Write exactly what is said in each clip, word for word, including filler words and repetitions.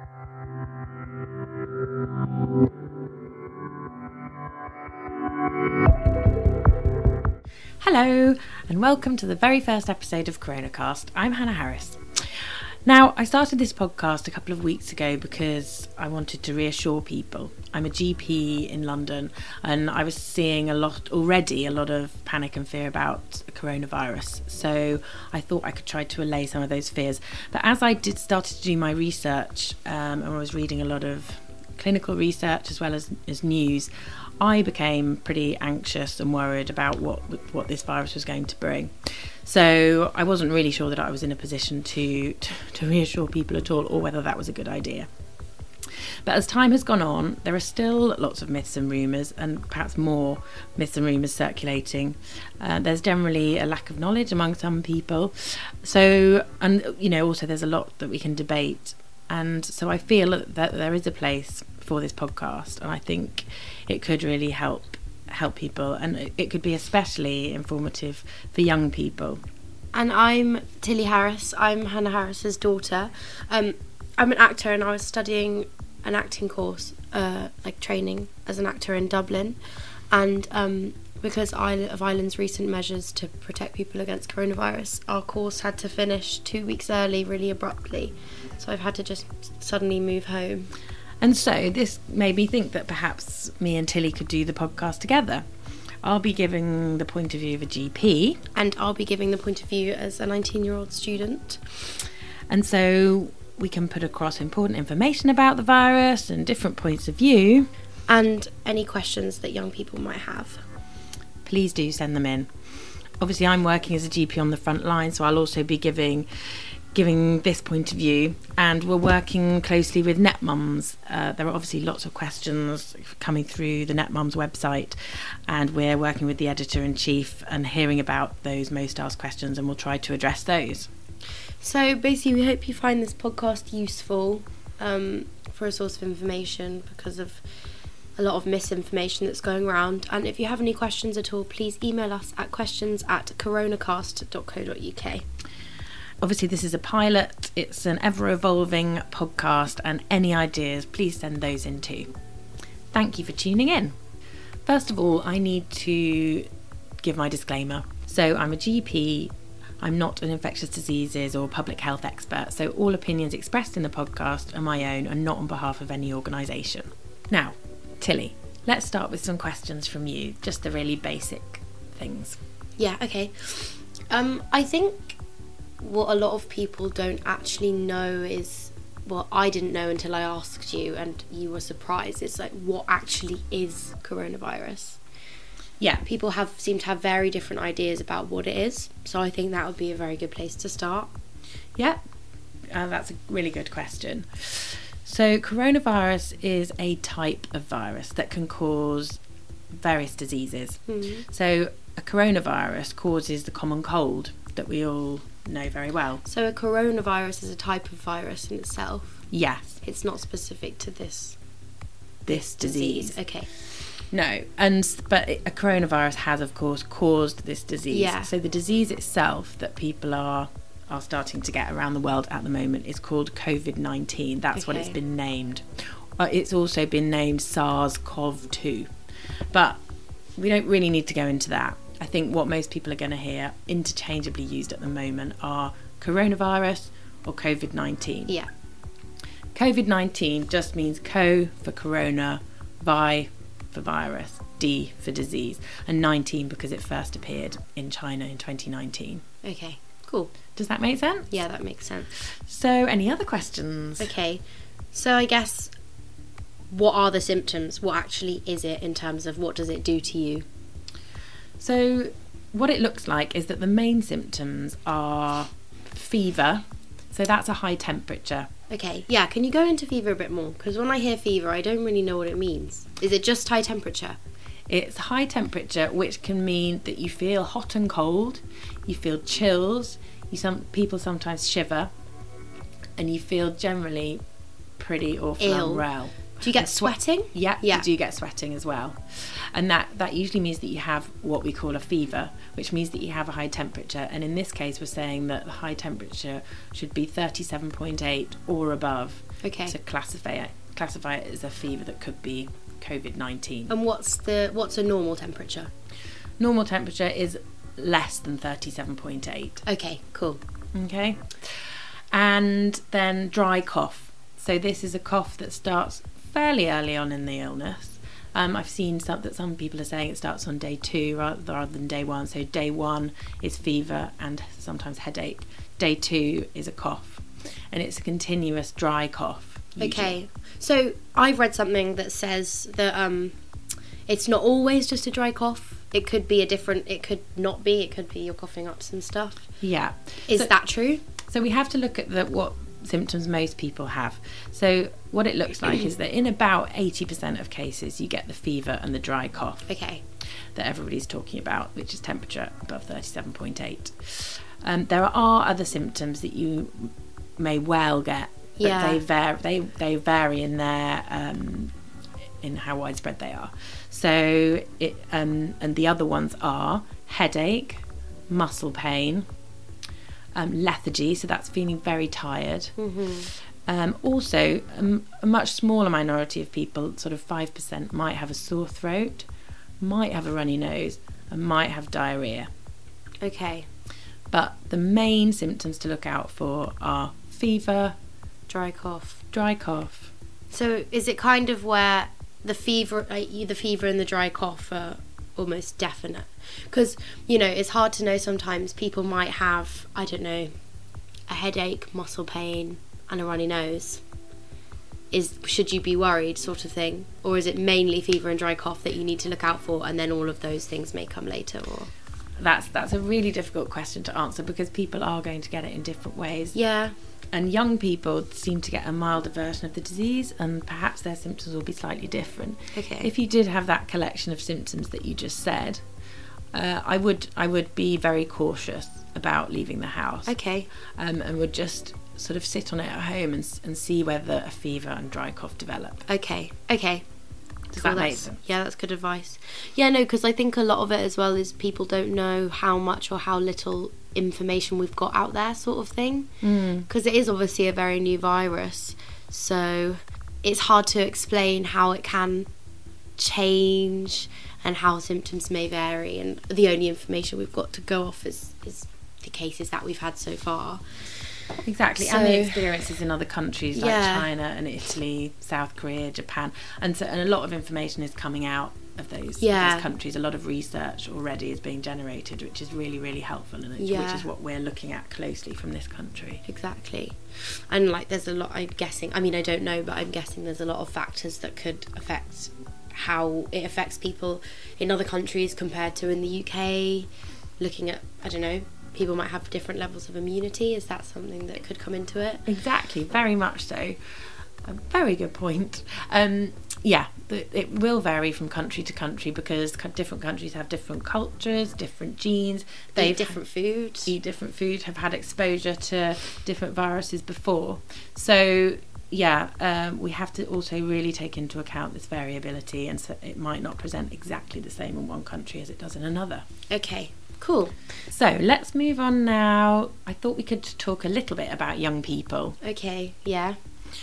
Hello, and welcome to the very first episode of CoronaCast. I'm Hannah Harris. Now, I started this podcast a couple of weeks ago because I wanted to reassure people. I'm a G P in London, and I was seeing a lot already, a lot of panic and fear about coronavirus. So I thought I could try to allay some of those fears. But as I did started to do my research, um, and I was reading a lot of clinical research as well as, as news, I became pretty anxious and worried about what what this virus was going to bring. So I wasn't really sure that I was in a position to, to, to reassure people at all, or whether that was a good idea. But as time has gone on, there are still lots of myths and rumours, and perhaps more myths and rumours circulating. Uh, there's generally a lack of knowledge among some people. So, and you know, also there's a lot that we can debate. And so I feel that there is a place for this podcast, and I think it could really help help people, and it could be especially informative for young people. And I'm Tilly Harris. I'm Hannah Harris's daughter. Um, I'm an actor, and I was studying an acting course, uh, like training as an actor in Dublin. And um, because of Ireland's recent measures to protect people against coronavirus, our course had to finish two weeks early, really abruptly. So I've had to just suddenly move home. And so this made me think that perhaps me and Tilly could do the podcast together. I'll be giving the point of view of a G P. And I'll be giving the point of view as a nineteen-year-old student. And so we can put across important information about the virus and different points of view. And any questions that young people might have. Please do send them in. Obviously, I'm working as a G P on the front line, so I'll also be giving... giving this point of view, and we're working closely with NetMums. Uh, there are obviously lots of questions coming through the NetMums website, and we're working with the editor-in-chief and hearing about those most asked questions, and we'll try to address those. So basically, we hope you find this podcast useful um, for a source of information, because of a lot of misinformation that's going around. And if you have any questions at all, please email us at questions at coronacast dot co dot uk. Obviously, this is a pilot. It's an ever-evolving podcast, and any ideas, please send those in too. Thank you for tuning in. First of all, I need to give my disclaimer. So I'm a G P. I'm not an infectious diseases or public health expert, so all opinions expressed in the podcast are my own and not on behalf of any organisation. Now, Tilly, let's start with some questions from you, just the really basic things. Yeah, okay. Um, I think what a lot of people don't actually know is, well, I didn't know until I asked you and you were surprised. It's like, what actually is coronavirus? Yeah. People have seem to have very different ideas about what it is. So I think that would be a very good place to start. Yeah, uh, that's a really good question. So coronavirus is a type of virus that can cause various diseases. Mm-hmm. So a coronavirus causes the common cold that we all know very well. So a coronavirus is a type of virus in itself? Yes. It's not specific to this this disease. disease. Okay. No, and but a coronavirus has, of course, caused this disease. Yeah. So the disease itself that people are are starting to get around the world at the moment is called covid nineteen. That's okay. what it's been named. Uh, it's also been named SARS CoV two. But we don't really need to go into that. I think what most people are going to hear interchangeably used at the moment are coronavirus or covid nineteen. Yeah. covid nineteen just means co for corona, vi for virus, D for disease, and nineteen because it first appeared in China in twenty nineteen. Okay, cool. Does that make sense? Yeah, that makes sense. So, any other questions? Okay, so I guess, what are the symptoms? What actually is it in terms of what does it do to you? So, what it looks like is that the main symptoms are fever. So that's a high temperature. Okay, yeah, can you go into fever a bit more? Because when I hear fever, I don't really know what it means. Is it just high temperature? It's high temperature, which can mean that you feel hot and cold, you feel chills, you some people sometimes shiver, and you feel generally pretty awful Ill. and unwell. Do you get sweating? Yeah, yeah, you do get sweating as well. And that, that usually means that you have what we call a fever, which means that you have a high temperature. And in this case, we're saying that the high temperature should be thirty-seven point eight or above. Okay. to classify it, classify it as a fever that could be COVID nineteen. And what's the what's a normal temperature? Normal temperature is less than thirty-seven point eight. Okay, cool. Okay. And then dry cough. So this is a cough that starts fairly early on in the illness. Um, I've seen some, that some people are saying it starts on day two rather, rather than day one. So day one is fever and sometimes headache. Day two is a cough. And it's a continuous dry cough. Usually. Okay. So I've read something that says that um, it's not always just a dry cough. It could be a different, it could not be, it could be you're coughing up some stuff. Yeah. Is so, that true? So we have to look at the, what symptoms most people have. So what it looks like is that in about eighty percent of cases you get the fever and the dry cough. Okay. That everybody's talking about, which is temperature above thirty-seven point eight. Um, there are other symptoms that you may well get, but Yeah. they vary. They they vary in their um, in how widespread they are. So it um, and the other ones are headache, muscle pain, um, lethargy. So that's feeling very tired. Mm-hmm. Um, also, um, a much smaller minority of people, sort of five percent, might have a sore throat, might have a runny nose, and might have diarrhoea. Okay. But the main symptoms to look out for are fever, Dry cough. dry cough. So is it kind of where the fever, like, the fever and the dry cough are almost definite? Because, you know, it's hard to know sometimes. People might have, I don't know, a headache, muscle pain, and a runny nose. Is should you be worried, sort of thing? Or is it mainly fever and dry cough that you need to look out for, and then all of those things may come later? Or That's that's a really difficult question to answer because people are going to get it in different ways. yeah, And young people seem to get a milder version of the disease, and perhaps their symptoms will be slightly different. okay, If you did have that collection of symptoms that you just said, uh, I would I would be very cautious about leaving the house. okay, Um, and would just sort of sit on it at home and and see whether a fever and dry cough develop. okay, okay. Does Cool, that make that's- sense? Yeah, that's good advice. Yeah, no, because I think a lot of it as well is people don't know how much or how little information we've got out there, sort of thing. Mm. Because it is obviously a very new virus, so it's hard to explain how it can change and how symptoms may vary. And the only information we've got to go off is, is the cases that we've had so far. Exactly, So- and the experiences in other countries like Yeah. China and Italy, South Korea, Japan, and so and a lot of information is coming out of those, Yeah. those countries. A lot of research already is being generated, which is really, really helpful, and it, Yeah. which is what we're looking at closely from this country. Exactly. And like there's a lot, I'm guessing, I mean I don't know, but I'm guessing there's a lot of factors that could affect how it affects people in other countries compared to in the U K. Looking at, I don't know, people might have different levels of immunity. Is that something that could come into it? Exactly, very much so. A very good point. Um, yeah, the, it will vary from country to country because co- different countries have different cultures, different genes. They different foods. eat different food, have had exposure to different viruses before. So yeah, um, we have to also really take into account this variability, and so it might not present exactly the same in one country as it does in another. Okay, cool. So let's move on now. I thought we could talk a little bit about young people. Okay, yeah.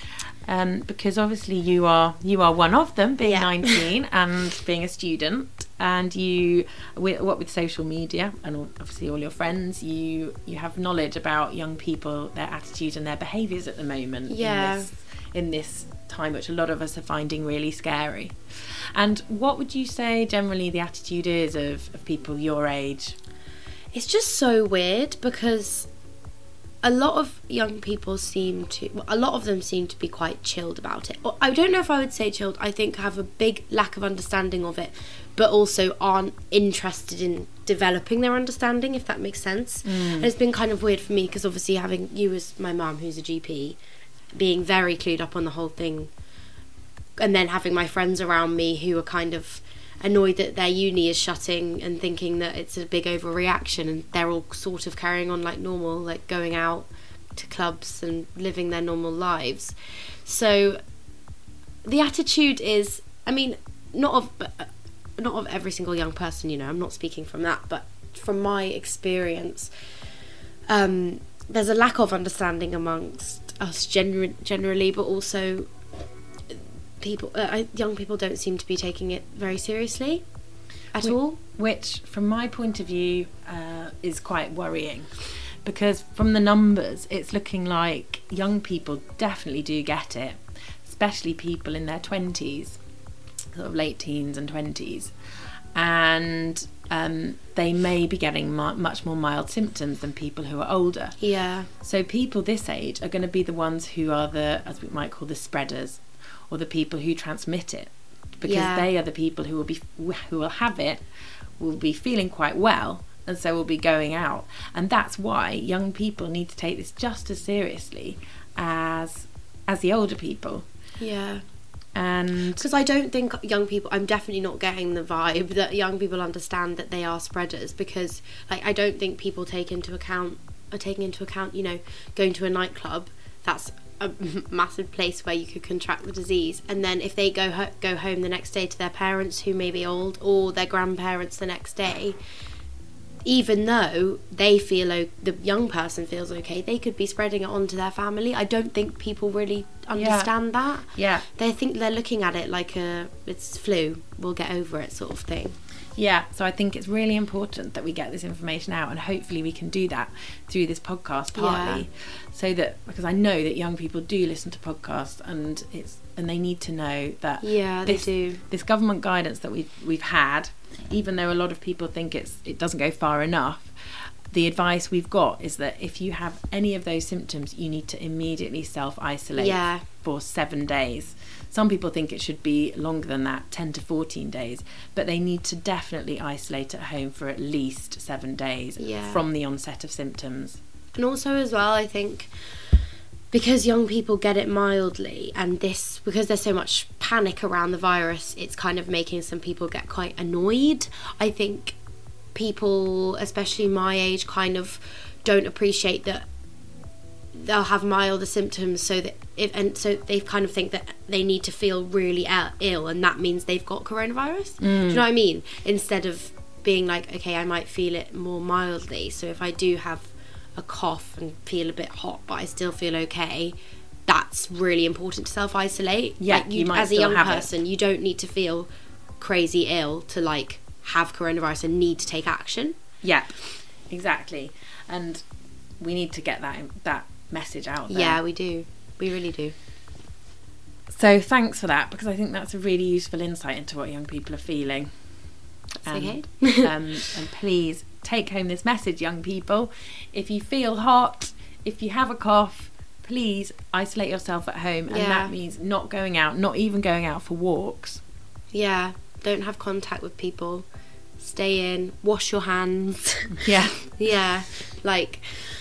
Um, because obviously you are you are one of them, being Yeah. nineteen and being a student, and you, with, what with social media and all, obviously all your friends, you you have knowledge about young people, their attitudes and their behaviours at the moment. Yeah. In this, in this time, which a lot of us are finding really scary. And what would you say generally the attitude is of, of people your age? It's just so weird because a lot of young people seem to, well, a lot of them seem to be quite chilled about it. Or I don't know if I would say chilled, I think have a big lack of understanding of it, but also aren't interested in developing their understanding, if that makes sense. Mm. And it's been kind of weird for me because obviously having you as my mum, who's a G P, being very clued up on the whole thing, and then having my friends around me who are kind of annoyed that their uni is shutting and thinking that it's a big overreaction, and they're all sort of carrying on like normal, like going out to clubs and living their normal lives. So the attitude is, I mean, not of not of every single young person, you know, I'm not speaking from that, but from my experience, um, there's a lack of understanding amongst us gener- generally, but also people, uh, young people don't seem to be taking it very seriously at which, all. Which, from my point of view, uh, is quite worrying. Because from the numbers, it's looking like young people definitely do get it, especially people in their twenties, sort of late teens and twenties. And um, they may be getting mu- much more mild symptoms than people who are older. Yeah. So people this age are going to be the ones who are the, as we might call the spreaders, or the people who transmit it. Because Yeah. they are the people who will be who will have it, will be feeling quite well, and so will be going out. And that's why young people need to take this just as seriously as as the older people. Yeah. And Because I don't think young people, I'm definitely not getting the vibe that young people understand that they are spreaders, because like I don't think people take into account are taking into account, you know, going to a nightclub, that's a massive place where you could contract the disease, and then if they go ho- go home the next day to their parents who may be old, or their grandparents the next day, even though they feel o- the young person feels okay, they could be spreading it on to their family. I don't think people really understand yeah. that. Yeah. They think they're looking at it like a it's flu, we'll get over it sort of thing. Yeah, so I think it's really important that we get this information out, and hopefully we can do that through this podcast partly. Yeah. So that, because I know that young people do listen to podcasts, and it's and they need to know that Yeah, this, they do. this government guidance that we've we've had, even though a lot of people think it's it doesn't go far enough, the advice we've got is that if you have any of those symptoms, you need to immediately self-isolate Yeah. for seven days. Some people think it should be longer than that, ten to fourteen days, but they need to definitely isolate at home for at least seven days Yeah. from the onset of symptoms. And also as well, I think because young people get it mildly, and this, because there's so much panic around the virus, it's kind of making some people get quite annoyed. I think people, especially my age, kind of don't appreciate that they'll have milder symptoms, so that if, and so they kind of think that they need to feel really ill, and that means they've got coronavirus. Do you know what I mean? Instead of being like, okay, I might feel it more mildly, so if I do have a cough and feel a bit hot but I still feel okay, that's really important to self-isolate. Yeah, like you, you might as a still young have it. person, you don't need to feel crazy ill to like have coronavirus and need to take action. Yeah, exactly. And we need to get that that message out there. Yeah, we do. We really do. So thanks for that, because I think that's a really useful insight into what young people are feeling. It's And, okay. um, and please take home this message, young people. If you feel hot, if you have a cough, please isolate yourself at home. And Yeah. that means not going out, not even going out for walks. Yeah, don't have contact with people. Stay in, wash your hands. Yeah. Yeah, like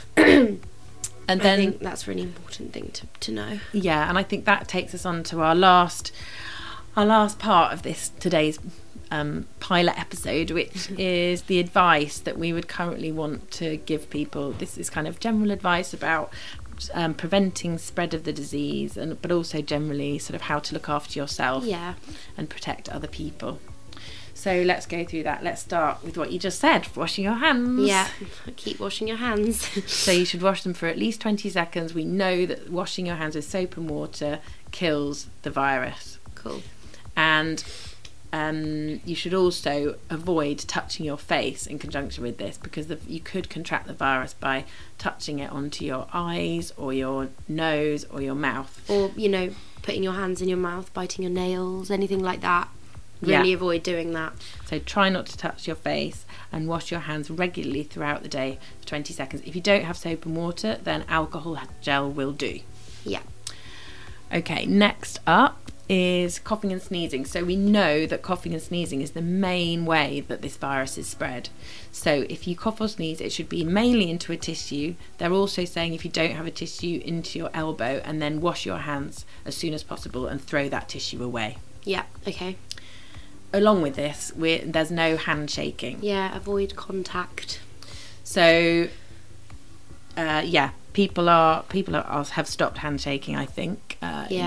And then I think that's a really important thing to, to know. yeah, and I think that takes us on to our last our last part of this today's um, pilot episode, which is the advice that we would currently want to give people. This is kind of general advice about um, preventing spread of the disease, and but also generally sort of how to look after yourself Yeah. and protect other people. So let's go through that. Let's start with what you just said, washing your hands. Yeah, keep washing your hands. So you should wash them for at least twenty seconds. We know that washing your hands with soap and water kills the virus. Cool. And um, you should also avoid touching your face in conjunction with this, because the, you could contract the virus by touching it onto your eyes or your nose or your mouth. Or, you know, putting your hands in your mouth, biting your nails, anything like that. Really Yeah. avoid doing that. So try not to touch your face, and wash your hands regularly throughout the day for twenty seconds. If you don't have soap and water, then alcohol gel will do. Yeah. Okay, next up is coughing and sneezing. So we know that coughing and sneezing is the main way that this virus is spread. So if you cough or sneeze, it should be mainly into a tissue. They're also saying if you don't have a tissue, into your elbow, and then wash your hands as soon as possible and throw that tissue away. Yeah, okay. Along with this, we're, there's no handshaking. Yeah, avoid contact. So, uh, yeah, people are people are, have stopped handshaking. I think. Uh, Yeah.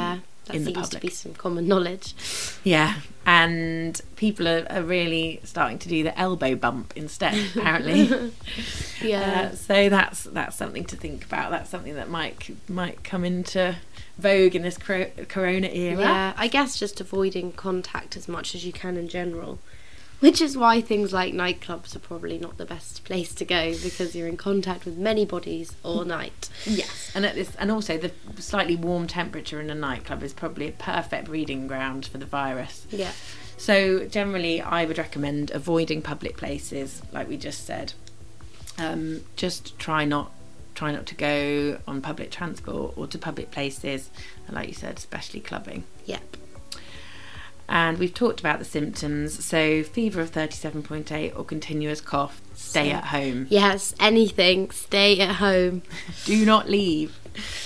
That in the seems public. to be some common knowledge. Yeah, and people are, are really starting to do the elbow bump instead, apparently. Yeah. Uh, so that's that's something to think about. That's something that might might come into vogue in this cor- corona era. Yeah, I guess just avoiding contact as much as you can in general. Which is why things like nightclubs are probably not the best place to go, because you're in contact with many bodies all night. Yes, and at this, and also the slightly warm temperature in a nightclub is probably a perfect breeding ground for the virus. Yeah. So generally, I would recommend avoiding public places, like we just said. Um, just try not try not to go on public transport or to public places, and like you said, especially clubbing. Yep. And we've talked about the symptoms. So fever of thirty-seven point eight or continuous cough, stay So- at home. Yes, anything. Stay at home. Do not leave.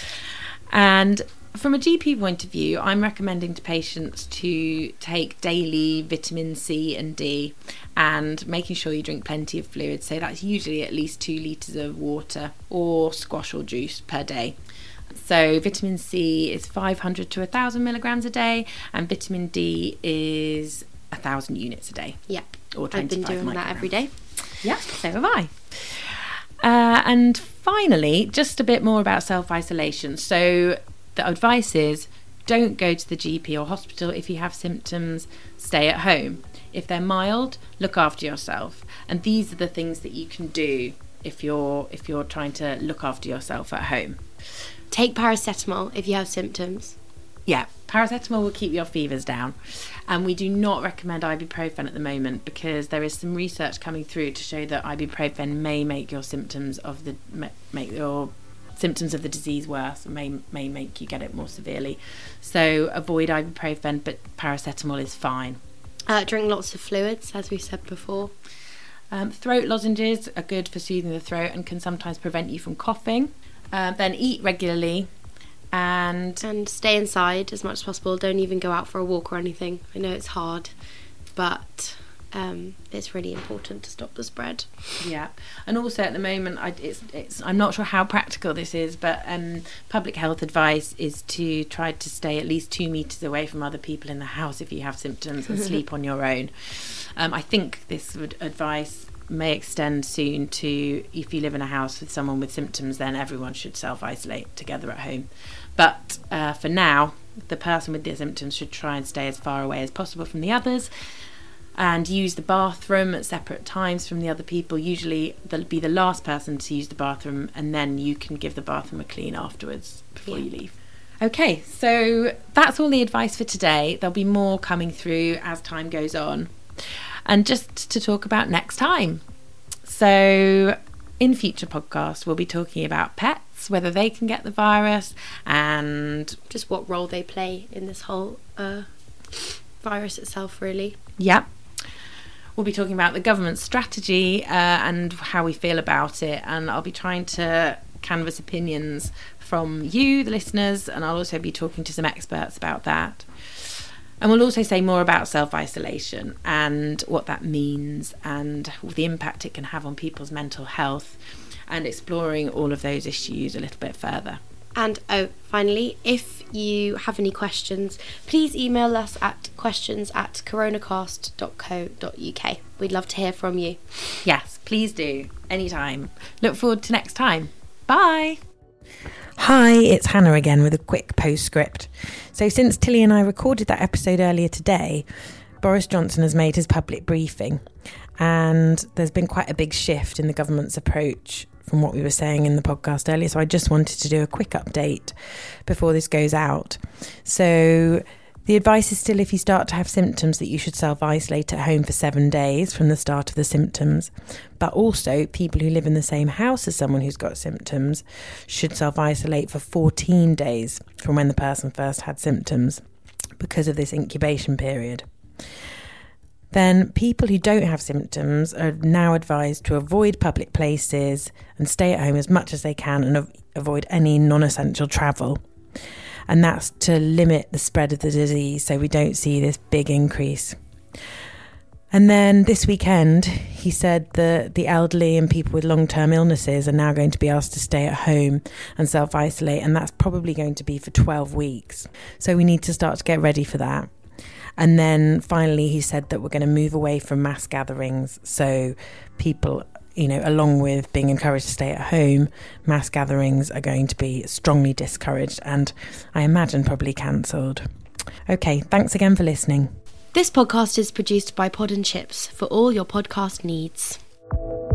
And from a G P point of view, I'm recommending to patients to take daily vitamin C and D, and making sure you drink plenty of fluids. So that's usually at least two litres of water or squash or juice per day. So vitamin C is five hundred to one thousand milligrams a day, and vitamin D is one thousand units a day. Yeah. Or I've been twenty-five doing that every micrograms. day. Yeah, so have I. Uh, and finally, just a bit more about self-isolation. So the advice is, don't go to the G P or hospital if you have symptoms. Stay at home. If they're mild, look after yourself. And these are the things that you can do if you're if you're trying to look after yourself at home. Take paracetamol if you have symptoms. Yeah, paracetamol will keep your fevers down. And we do not recommend ibuprofen at the moment, because there is some research coming through to show that ibuprofen may make your symptoms of the make your symptoms of the disease worse, and may may make you get it more severely. So avoid ibuprofen, but paracetamol is fine. Uh, drink lots of fluids, as we said before. Um, throat lozenges are good for soothing the throat and can sometimes prevent you from coughing. Uh, then eat regularly, and And stay inside as much as possible. Don't even go out for a walk or anything. I know it's hard, but um, it's really important to stop the spread. yeah, and also at the moment, I, it's it's I'm not sure how practical this is, but um, public health advice is to try to stay at least two meters away from other people in the house if you have symptoms, and sleep on your own. Um, I think this would advice may extend soon to if you live in a house with someone with symptoms, then everyone should self-isolate together at home. But uh, for now, the person with the symptoms should try and stay as far away as possible from the others, and use the bathroom at separate times from the other people. Usually they'll be the last person to use the bathroom, and then you can give the bathroom a clean afterwards before Yeah. you leave. Okay, so that's all the advice for today. There'll be more coming through as time goes on. And just to talk about next time. So in future podcasts, we'll be talking about pets, whether they can get the virus, and Just what role they play in this whole uh, virus itself, really. yeah, we'll be talking about the government strategy uh, and how we feel about it. And I'll be trying to canvass opinions from you, the listeners, and I'll also be talking to some experts about that. And we'll also say more about self-isolation and what that means and the impact it can have on people's mental health, and exploring all of those issues a little bit further. And oh, finally, if you have any questions, please email us at questions at coronacast dot co dot uk. We'd love to hear from you. Yes, please do. Anytime. Look forward to next time. Bye. Hi, it's Hannah again with a quick postscript. So since Tilly and I recorded that episode earlier today, Boris Johnson has made his public briefing, and there's been quite a big shift in the government's approach from what we were saying in the podcast earlier. So I just wanted to do a quick update before this goes out. So the advice is still, if you start to have symptoms, that you should self-isolate at home for seven days from the start of the symptoms. But also, people who live in the same house as someone who's got symptoms should self-isolate for fourteen days from when the person first had symptoms, because of this incubation period. Then people who don't have symptoms are now advised to avoid public places and stay at home as much as they can, and av- avoid any non-essential travel. And that's to limit the spread of the disease so we don't see this big increase. And then this weekend, he said that the elderly and people with long-term illnesses are now going to be asked to stay at home and self-isolate, and that's probably going to be for twelve weeks. So we need to start to get ready for that. And then finally, he said that we're going to move away from mass gatherings. So people, you know, along with being encouraged to stay at home, mass gatherings are going to be strongly discouraged and I imagine probably cancelled. Okay, thanks again for listening. This podcast is produced by Pod and Chips for all your podcast needs.